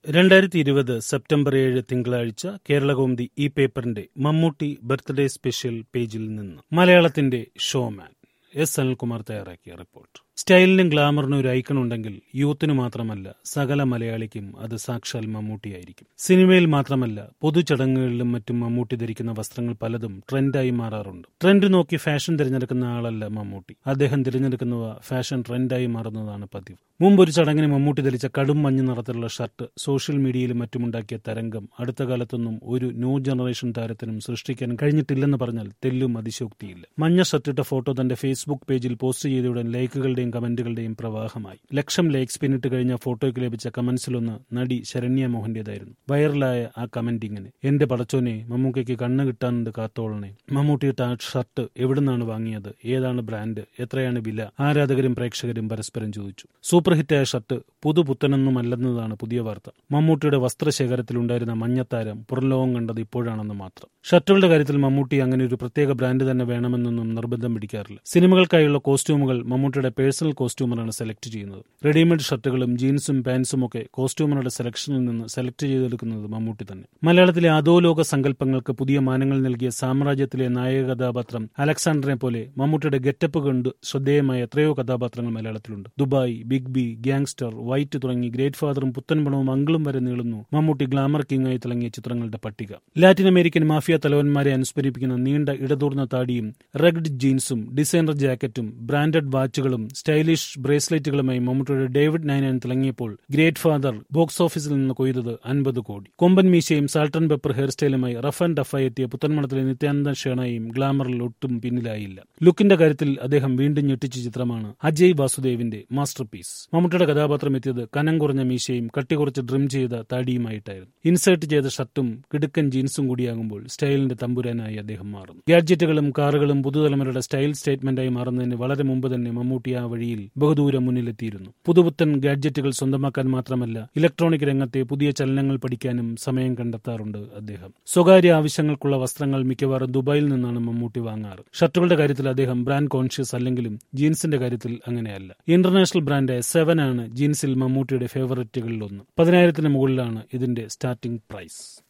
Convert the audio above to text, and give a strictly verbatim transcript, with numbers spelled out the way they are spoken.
രണ്ടായിരത്തി ഇരുപത് സെപ്റ്റംബർ ഏഴ് തിങ്കളാഴ്ച കേരളകൗമുദി ഈ പേപ്പറിന്റെ മമ്മൂട്ടി ബർത്ത്ഡേ സ്പെഷ്യൽ പേജിൽ നിന്ന് മലയാളത്തിന്റെ ഷോമാൻ എസ് അനിൽകുമാർ തയ്യാറാക്കിയ റിപ്പോർട്ട്. സ്റ്റൈലിനും ഗ്ലാമറിനും ഒരു ഐക്കൺ ഉണ്ടെങ്കിൽ യൂത്തിനു മാത്രമല്ല സകല മലയാളിക്കും അത് സാക്ഷാൽ മമ്മൂട്ടിയായിരിക്കും. സിനിമയിൽ മാത്രമല്ല പൊതുചടങ്ങുകളിലും മറ്റും മമ്മൂട്ടി ധരിക്കുന്ന വസ്ത്രങ്ങൾ പലതും ട്രെൻഡായി മാറാറുണ്ട്. ട്രെൻഡ് നോക്കി ഫാഷൻ തിരഞ്ഞെടുക്കുന്ന ആളല്ല മമ്മൂട്ടി. അദ്ദേഹം തിരഞ്ഞെടുക്കുന്നവ ഫാഷൻ ട്രെൻഡായി മാറുന്നതാണ് പതിവ്. മുമ്പൊരു ചടങ്ങിന് മമ്മൂട്ടി ധരിച്ച കടും മഞ്ഞ നിറത്തിലുള്ള ഷർട്ട് സോഷ്യൽ മീഡിയയിലും മറ്റുമുണ്ടാക്കിയ തരംഗം അടുത്ത കാലത്തൊന്നും ഒരു ന്യൂ ജനറേഷൻ താരത്തിനും സൃഷ്ടിക്കാൻ കഴിഞ്ഞിട്ടില്ലെന്ന് പറഞ്ഞാൽ തെല്ലും അതിശോക്തിയില്ല. മഞ്ഞ ഷർട്ടിട്ട ഫോട്ടോ തന്റെ ഫേസ്ബുക്ക് പേജിൽ പോസ്റ്റ് ചെയ്തയുടൻ ലൈക്കുകളുടെയും കമന്റുകളുടെയും പ്രവാഹമായി. ലക്ഷം ലൈക്സ് പിന്നിട്ട് കഴിഞ്ഞ ഫോട്ടോയ്ക്ക് ലഭിച്ച കമന്റ്സിലൊന്ന് നടി ശരണ്യ മോഹന്റേതായിരുന്നു. വൈറലായ ആ കമന്റ് ഇങ്ങനെ: എന്റെ പടച്ചോനെ, മമ്മൂക്കയ്ക്ക് കണ്ണ് കിട്ടാനുണ്ട് കാത്തോളണേ. മമ്മൂട്ടിയിട്ട ആ ഷർട്ട് എവിടുന്നാണ് വാങ്ങിയത്? ഏതാണ് ബ്രാൻഡ്? എത്രയാണ് വില? ആരാധകരും പ്രേക്ഷകരും പരസ്പരം ചോദിച്ചു. സൂപ്പർ ഹിറ്റായ ഷർട്ട് പുതുപുത്തനൊന്നുമല്ലെന്നതാണ് പുതിയ വാർത്ത. മമ്മൂട്ടിയുടെ വസ്ത്രശേഖരത്തിലുണ്ടായിരുന്ന മഞ്ഞത്താരം പുറംലോകം കണ്ടത് ഇപ്പോഴാണെന്ന് മാത്രം. ഷർട്ടുകളുടെ കാര്യത്തിൽ മമ്മൂട്ടി അങ്ങനെ ഒരു പ്രത്യേക ബ്രാൻഡ് തന്നെ വേണമെന്നൊന്നും നിർബന്ധം പിടിക്കാറില്ല. സിനിമകൾക്കായുള്ള കോസ്റ്റ്യൂമുകൾ മമ്മൂട്ടിയുടെ പേഴ്സണൽ കോസ്റ്റ്യൂമറാണ് സെലക്ട് ചെയ്യുന്നത്. റെഡിമെയ്ഡ് ഷർട്ടുകളും ജീൻസും പാൻസും ഒക്കെ കോസ്റ്റ്യൂമറുടെ സെലക്ഷനിൽ നിന്ന് സെലക്ട് ചെയ്തെടുക്കുന്നത് മമ്മൂട്ടി തന്നെ. മലയാളത്തിലെ അധോലോക സങ്കല്പങ്ങൾക്ക് പുതിയ മാനങ്ങൾ നൽകിയ സാമ്രാജ്യത്തിലെ നായക കഥാപാത്രം അലക്സാണ്ടറിനെ പോലെ മമ്മൂട്ടിയുടെ ഗെറ്റപ്പ് കൊണ്ട് ശ്രദ്ധേയമായ എത്രയോ കഥാപാത്രങ്ങൾ മലയാളത്തിലുണ്ട്. Dubai, big B, gangster, white തുടങ്ങി ഗ്രേറ്റ് ഫാദറും പുത്തൻപണവും അങ്കിളും വരെ നീളുന്നു മമ്മൂട്ടി ഗ്ലാമർ കിങ്ങായി തിളങ്ങിയ ചിത്രങ്ങളുടെ പട്ടിക. ലാറ്റിൻ അമേരിക്കൻ മാഫിയ തലവന്മാരെ അനുസ്മരിപ്പിക്കുന്ന നീണ്ട ഇടതൂർന്ന താടിയും റഗ്ഡ് ജീൻസും ഡിസൈനർ ജാക്കറ്റും ബ്രാൻഡഡ് വാച്ചുകളും സ്റ്റൈലിഷ് ബ്രേസ്ലെറ്റുകളുമായി മമ്മൂട്ടിയുടെ ഡേവിഡ് നയനാൻ തിളങ്ങിയപ്പോൾ ഗ്രേറ്റ് ഫാദർ ബോക്സ് ഓഫീസിൽ നിന്ന് കൊയ്തത് അൻപത് കോടി. കൊമ്പൻ മീശയും സാൾട്ട് ആൻഡ് പെപ്പർ ഹെയർ സ്റ്റൈലുമായി റഫ് ആൻഡ് ടഫായി എത്തിയ പുത്തൻമണത്തിലെ നിത്യാനന്ദ ഷേണയും ഗ്ലാമറിൽ ഒട്ടും പിന്നിലായില്ല. ലുക്കിന്റെ കാര്യത്തിൽ അദ്ദേഹം വീണ്ടും ഞെട്ടിച്ച ചിത്രമാണ് അജയ് വാസുദേവിന്റെ മാസ്റ്റർ പീസ്. മമ്മൂട്ടിയുടെ കഥാപാത്രം എത്തിയത് കനം കുറഞ്ഞ മീശയും കട്ടി കുറച്ച് ഡ്രിം ചെയ്ത താടിയുമായിട്ടായിരുന്നു. ഇൻസേർട്ട് ചെയ്ത ഷർട്ടും കിടുക്കൻ ജീൻസും കൂടിയാകുമ്പോൾ സ്റ്റൈലിന്റെ തമ്പുരാനായി അദ്ദേഹം മാറുന്നു. ഗാഡ്ജറ്റുകളും കാറുകളും പുതുതലമുറയുടെ സ്റ്റൈൽ സ്റ്റേറ്റ്മെന്റായി മാറുന്നതിന് വളരെ മുമ്പ് തന്നെ മമ്മൂട്ടി ആ വഴിയിൽ ബഹുദൂരം മുന്നിലെത്തിയിരുന്നു. പുതുപുത്തൻ ഗാഡ്ജറ്റുകൾ സ്വന്തമാക്കാൻ മാത്രമല്ല ഇലക്ട്രോണിക് രംഗത്തെ പുതിയ ചലനങ്ങൾ പഠിക്കാനും സമയം കണ്ടെത്താറുണ്ട് അദ്ദേഹം. സ്വകാര്യ ആവശ്യങ്ങൾക്കുള്ള വസ്ത്രങ്ങൾ മിക്കവാറും ദുബായിൽ നിന്നാണ് മമ്മൂട്ടി വാങ്ങാറ്. ഷർട്ടുകളുടെ കാര്യത്തിൽ അദ്ദേഹം ബ്രാൻഡ് കോൺഷ്യസ് അല്ലെങ്കിലും ജീൻസിന്റെ കാര്യത്തിൽ അങ്ങനെയല്ല. ഇന്റർനാഷണൽ ബ്രാൻഡായ സെവൻ ആണ് ജീൻസിൽ മമ്മൂട്ടിയുടെ ഫേവറേറ്റുകളിൽ ഒന്ന്. പതിനായിരത്തിന് മുകളിലാണ് ഇതിന്റെ സ്റ്റാർട്ടിംഗ് പ്രൈസ്.